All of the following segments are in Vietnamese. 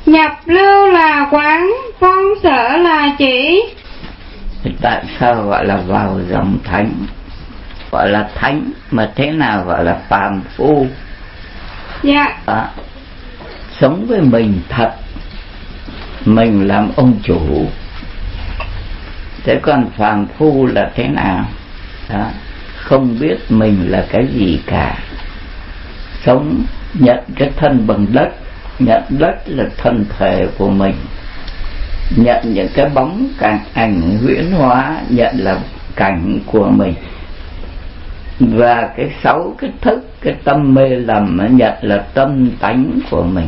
Nhập lưu là quán, vong sở là chỉ. Tại sao gọi là vào dòng thánh? Gọi là thánh mà thế nào gọi là phàm phu? Dạ. Sống với mình thật, mình làm ông chủ. Thế còn phàm phu là thế nào? Đó, không biết mình là cái gì cả. Sống nhận cái thân bằng đất, nhận đất là thân thể của mình, nhận những cái bóng cảnh ảnh huyễn hóa, nhận là cảnh của mình. Và cái sáu cái thức, cái tâm mê lầm nhận là tâm tánh của mình.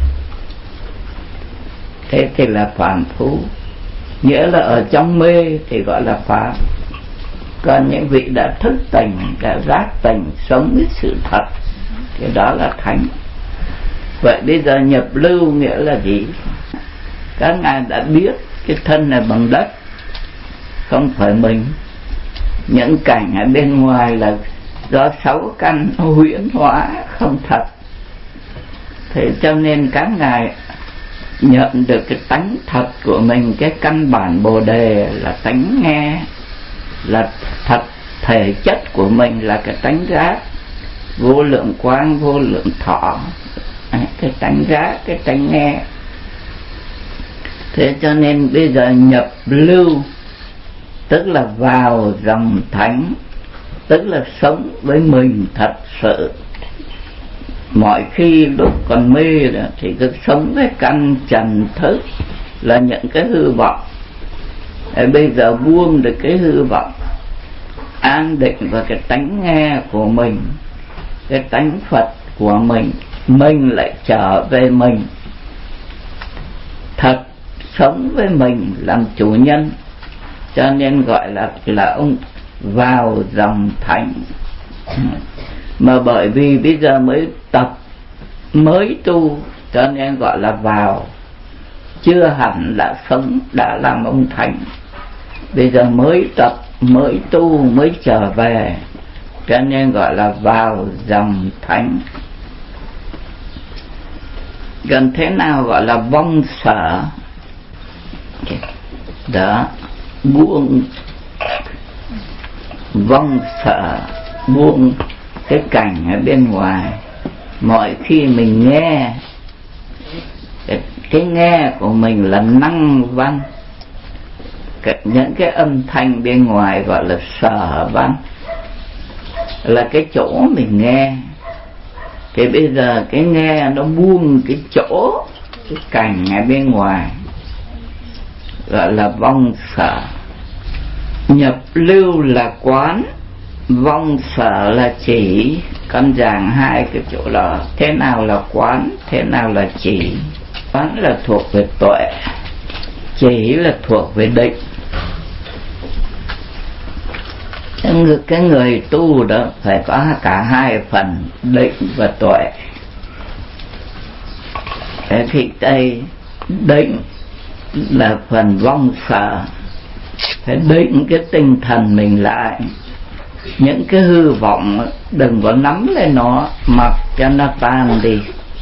Thế thì là phàm phu, nghĩa là ở trong mê thì gọi là phàm. Còn những vị đã thức tỉnh, đã giác tỉnh, sống với sự thật, thì đó là thánh. Vậy bây giờ nhập lưu nghĩa là gì? Các ngài đã biết cái thân này bằng đất, không phải mình. Những cảnh ở bên ngoài là do sáu căn huyễn hóa, không thật. Thế cho nên các ngài nhận được cái tánh thật của mình, cái căn bản Bồ Đề là tánh nghe, là thật thể chất của mình là cái tánh giác, vô lượng quang, vô lượng thọ, cái tánh giác, cái tánh nghe. Thế cho nên bây giờ nhập lưu tức là vào dòng thánh, tức là sống với mình thật sự. Mọi khi lúc còn mê đó, thì cứ sống với căn trần thức là những cái hư vọng. Bây giờ buông được cái hư vọng, an định vào cái tánh nghe của mình, cái tánh Phật của mình lại trở về mình thật, sống với mình làm chủ nhân. Cho nên gọi là ông vào dòng thánh. Mà bởi vì bây giờ mới tập, mới tu, cho nên gọi là vào, chưa hẳn đã sống, đã làm ông thánh. Bây giờ mới tập, mới tu, mới trở về, cho nên gọi là vào dòng thánh. Gần thế nào gọi là vong sở? Đó, buông vong sở, buông cái cảnh ở bên ngoài. Mọi khi mình nghe, cái nghe của mình là năng văn, những cái âm thanh bên ngoài gọi là sở văn, là cái chỗ mình nghe. Thì bây giờ cái nghe nó buông cái chỗ, cái cảnh ở bên ngoài, gọi là vong sở. Nhập lưu là quán, vong sở là chỉ. Con giảng hai cái chỗ đó. Thế nào là quán, thế nào là chỉ? Quán là thuộc về tuệ, chỉ là thuộc về định. Cái người tu đó phải có cả hai phần, định và tuệ. Thế thì đây định là phần vong sở, phải định cái tinh thần mình lại. Những cái hư vọng đừng có nắm lên nó, mặc cho nó tan đi.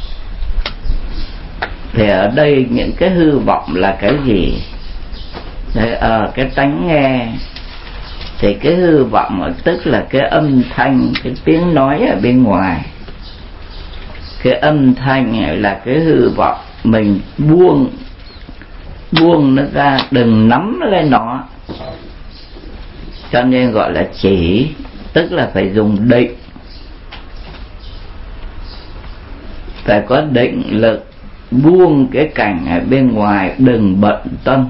Thì ở đây những cái hư vọng là cái gì? Để ở cái tánh nghe thì cái hư vọng tức là cái âm thanh, cái tiếng nói ở bên ngoài. Cái âm thanh là cái hư vọng, mình buông nó ra, đừng nắm lên nó. Cho nên gọi là chỉ, tức là phải dùng định, phải có định lực, buông cái cảnh ở bên ngoài, đừng bận tâm.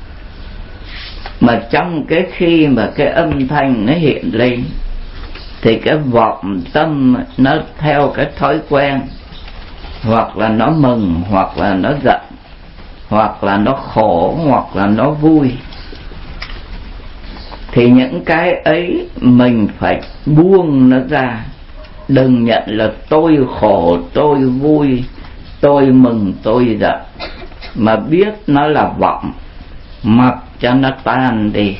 Mà trong cái khi mà cái âm thanh nó hiện lên thì cái vọng tâm nó theo cái thói quen, hoặc là nó mừng, hoặc là nó giận, hoặc là nó khổ, hoặc là nó vui. Thì những cái ấy mình phải buông nó ra. Đừng nhận là tôi khổ, tôi vui, tôi mừng, tôi giận, mà biết nó là vọng, mặc cho nó tan đi.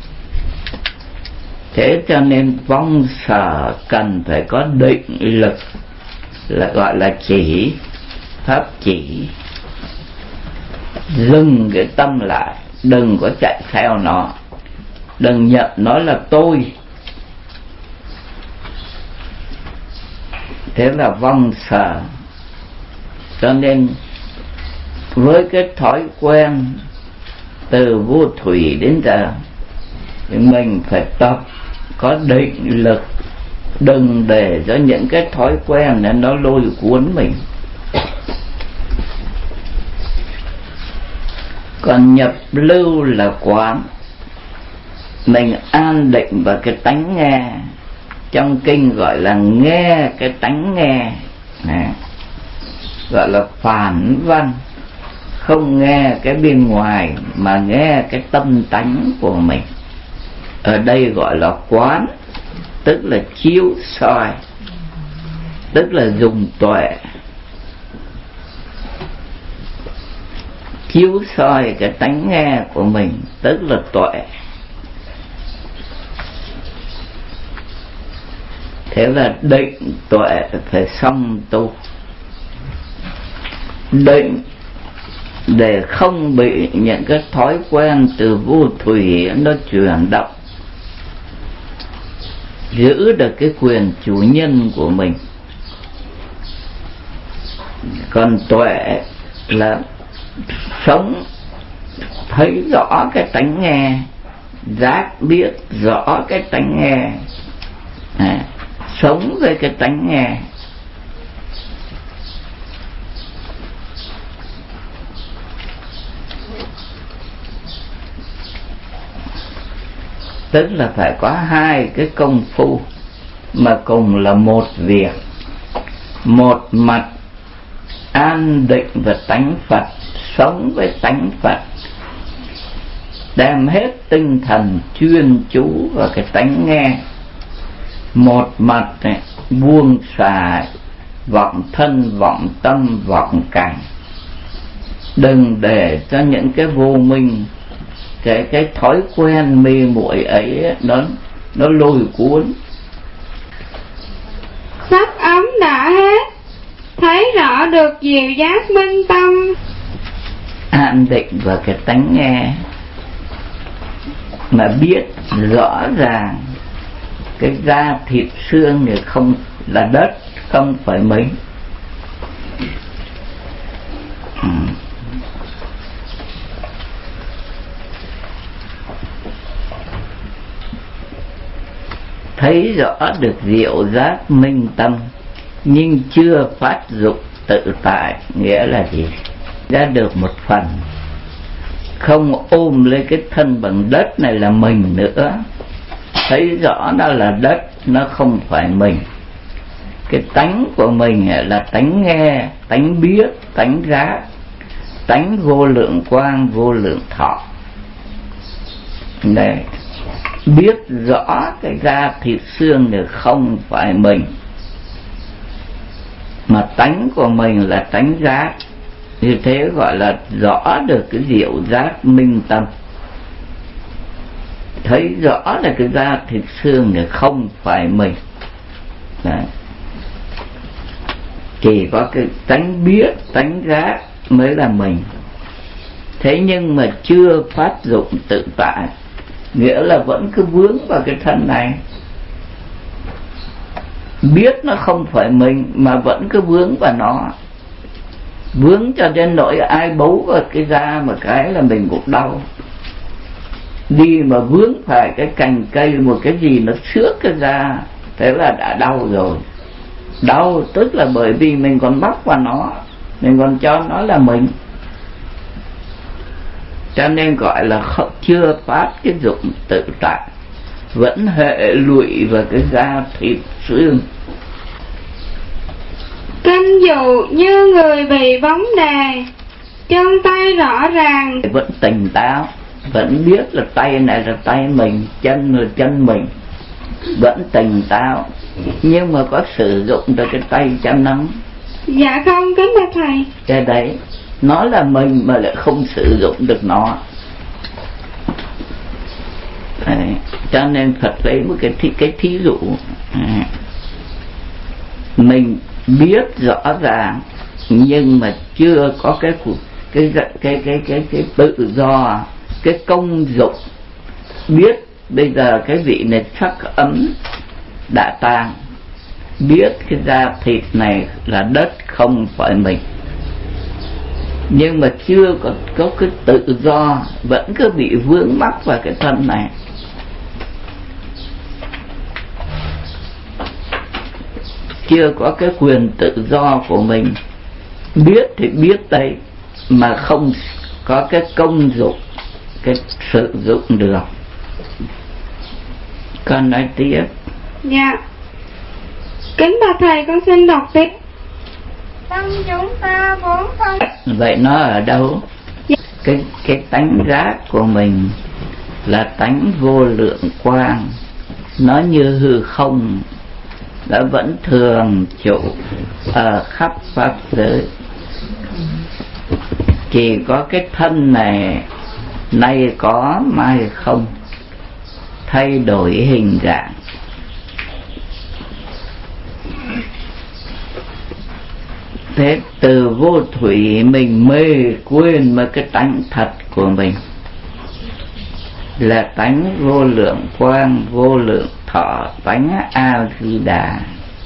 Thế cho nên vong sở cần phải có định lực, là gọi là chỉ, pháp chỉ. dừng cái tâm lại, đừng có chạy theo nó, đừng nhận nó là tôi. Thế là vong sở. Cho nên với cái thói quen từ vô thủy đến giờ thì mình phải tập có định lực, đừng để cho những cái thói quen này nó lôi cuốn mình. Còn nhập lưu là quán, mình an định vào cái tánh nghe. Trong kinh gọi là nghe cái tánh nghe, gọi là phản văn, không nghe cái bên ngoài mà nghe cái tâm tánh của mình. Ở đây gọi là quán, tức là chiếu soi, tức là dùng tuệ chiếu soi cái tánh nghe của mình, tức là tuệ. Thế là định tuệ phải song tu. Định để không bị những cái thói quen từ vô thủy nó chuyển động, giữ được cái quyền chủ nhân của mình. Còn tuệ là sống thấy rõ cái tánh nghe, giác biết rõ cái tánh nghe, sống với cái tánh nghe. Tức là phải có hai cái công phu mà cùng là một việc. Một mặt an định và tánh Phật, sống với tánh Phật, đem hết tinh thần chuyên chú vào cái tánh nghe. Một mặt này, buông xả vọng thân, vọng tâm, vọng cảnh. Đừng để cho những cái vô minh, cái thói quen mê muội ấy nó lôi cuốn. Sắc ấm đã hết, thấy rõ được diệu giác minh tâm. An định vào cái tánh nghe mà biết rõ ràng cái da thịt xương này không là đất, không phải mình. Thấy rõ được diệu giác minh tâm nhưng chưa phát dụng tự tại, nghĩa là gì? Ra được một phần, không ôm lấy cái thân bằng đất này là mình nữa. Thấy rõ nó là đất, nó không phải mình. Cái tánh của mình là tánh nghe, tánh biết, tánh giác, tánh vô lượng quang, vô lượng thọ. Đây, biết rõ cái da thịt xương này không phải mình, mà tánh của mình là tánh giác. Như thế gọi là rõ được cái diệu giác minh tâm. Thấy rõ là cái da thịt xương này không phải mình. Đấy. Chỉ có cái tánh biết, tánh giác mới là mình. Thế nhưng mà chưa phát dụng tự tại, nghĩa là vẫn cứ vướng vào cái thân này. Biết nó không phải mình mà vẫn cứ vướng vào nó. Vướng cho đến nỗi ai bấu vào cái da một cái là mình cũng đau. Đi mà vướng phải cái cành cây, một cái gì nó xước cái da, thế là đã đau rồi. Đau tức là bởi vì mình còn bắt vào nó, mình còn cho nó là mình. Cho nên gọi là chưa phát cái dụng tự tại, vẫn hệ lụy vào cái da thịt xương. Kinh dụ như người bị bóng đè, chân tay rõ ràng, vẫn tỉnh táo, vẫn biết là tay này là tay mình, chân là chân mình, vẫn tỉnh táo, nhưng mà có sử dụng được cái tay chân nóng. Dạ không, kính bạch thầy. Cái đấy nó là mình mà lại không sử dụng được nó. Đấy. Cho nên Phật lấy một cái thí dụ. Mình biết rõ ràng nhưng mà chưa có cái tự do, cái công dụng, biết bây giờ cái vị này sắc ấm đã tan, biết cái da thịt này là đất không phải mình, nhưng mà chưa có cái tự do, vẫn cứ bị vướng mắc vào cái thân này. Chưa có cái quyền tự do của mình. Biết thì biết đấy, mà không có cái công dụng, cái sử dụng được. Con nói tiếp. Dạ. Kính bạch thầy, con xin đọc tiếp. Tâm chúng ta vốn không. Vậy nó ở đâu? Dạ. Cái tánh giác của mình là tánh vô lượng quang, nó như hư không, đã vẫn thường trụ ở khắp pháp giới. Chỉ có cái thân này nay có mai không, thay đổi hình dạng. Thế từ vô thủy mình mê quên mất cái tánh thật của mình là tánh vô lượng quang, vô lượng thọ, tánh A-di-đà.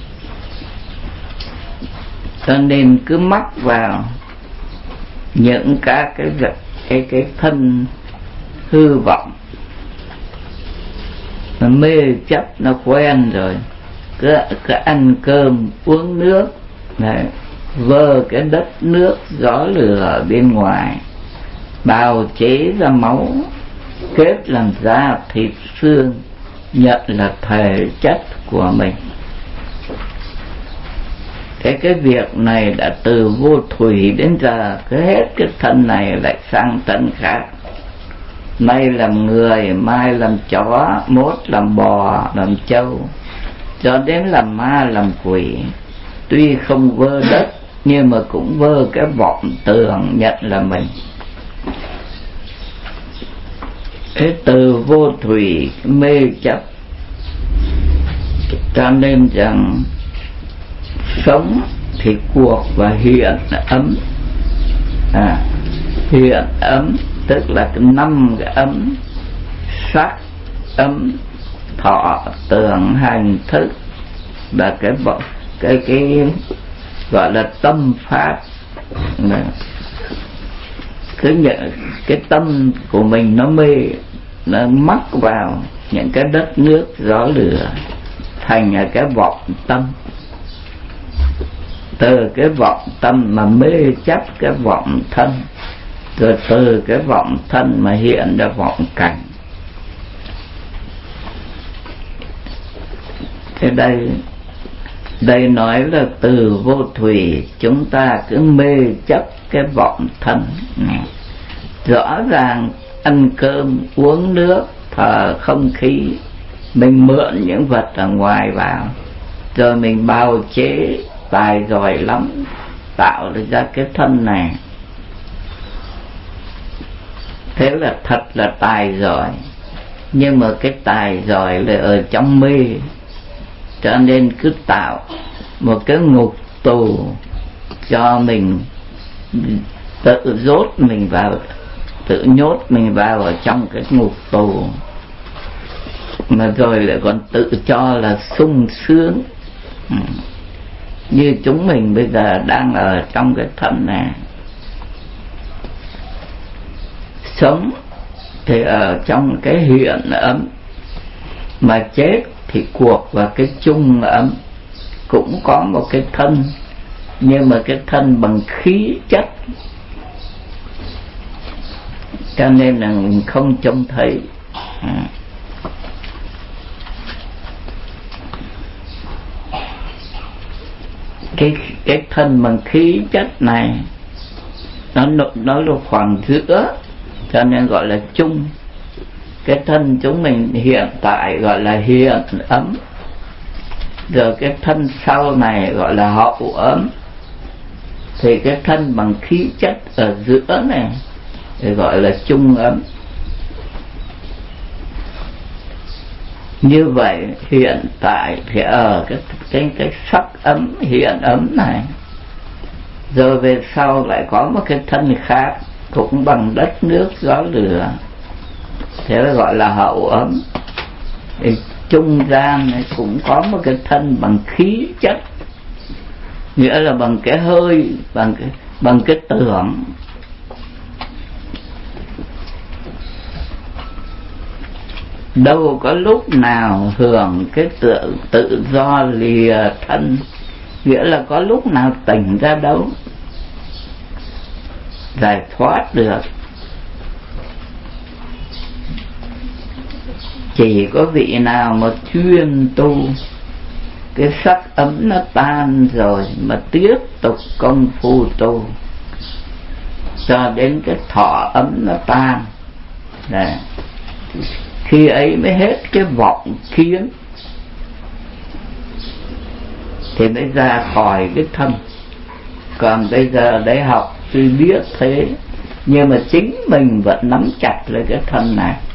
Cho nên cứ mắc vào những các cái thân hư vọng, nó mê chấp, nó quen rồi, cứ ăn cơm uống nước này, vơ cái đất nước gió lửa ở bên ngoài, bào chế ra máu, kết làm da thịt xương, nhận là thể chất của mình. Cái việc này đã từ vô thủy đến giờ, cứ hết cái thân này lại sang thân khác. Nay làm người, mai làm chó, mốt làm bò, làm trâu, cho đến làm ma, làm quỷ. Tuy không vơ đất, nhưng mà cũng vơ cái vọng tưởng nhận là mình. Cái từ vô thủy mê chấp, cho nên rằng sống thì cuộc và hiện ấm. Hiện ấm tức là cái 5 cái ấm: sắc ấm, thọ tưởng hành thức, là cái gọi là tâm pháp. Cứ nhận cái tâm của mình nó mê, nó mắc vào những cái đất nước gió lửa, thành cái vọng tâm. Từ cái vọng tâm mà mê chấp cái vọng thân, rồi từ cái vọng thân mà hiện ra vọng cảnh. Thế đây nói là từ vô thủy chúng ta cứ mê chấp cái vọng thân này. Rõ ràng ăn cơm uống nước thở không khí, mình mượn những vật ở ngoài vào, rồi mình bào chế tài giỏi lắm, tạo ra cái thân này. Thế là thật là tài giỏi, nhưng mà cái tài giỏi là ở trong mê, cho nên cứ tạo một cái ngục tù cho mình, tự dốt mình vào, tự nhốt mình vào ở trong cái ngục tù, mà rồi lại còn tự cho là sung sướng. Như chúng mình bây giờ đang ở trong cái thân này, sống thì ở trong cái hiện ấm, mà chết thì cuộc vào cái chung ấm. Cũng có một cái thân, nhưng mà cái thân bằng khí chất, cho nên là mình không trông thấy. Cái thân bằng khí chất này nó là khoảng giữa, cho nên gọi là chung. Cái thân chúng mình hiện tại gọi là hiện ấm, rồi cái thân sau này gọi là hậu ấm. Thì cái thân bằng khí chất ở giữa này thì gọi là chung ấm. Như vậy hiện tại thì ở cái sắc ấm, hiện ấm này, rồi về sau lại có một cái thân khác cũng bằng đất nước gió lửa, thế là gọi là hậu ấm. Thì trung gian này cũng có một cái thân bằng khí chất, nghĩa là bằng cái hơi, bằng cái tưởng. Đâu có lúc nào hưởng cái tự do lìa thân, nghĩa là có lúc nào tỉnh ra đâu, giải thoát được. Chỉ có vị nào mà chuyên tu, cái sắc ấm nó tan rồi mà tiếp tục công phu tu cho đến cái thọ ấm nó tan. Đấy. Khi ấy mới hết cái vọng kiến, thì mới ra khỏi cái thân. Còn bây giờ để học tuy biết thế, nhưng mà chính mình vẫn nắm chặt lấy cái thân này.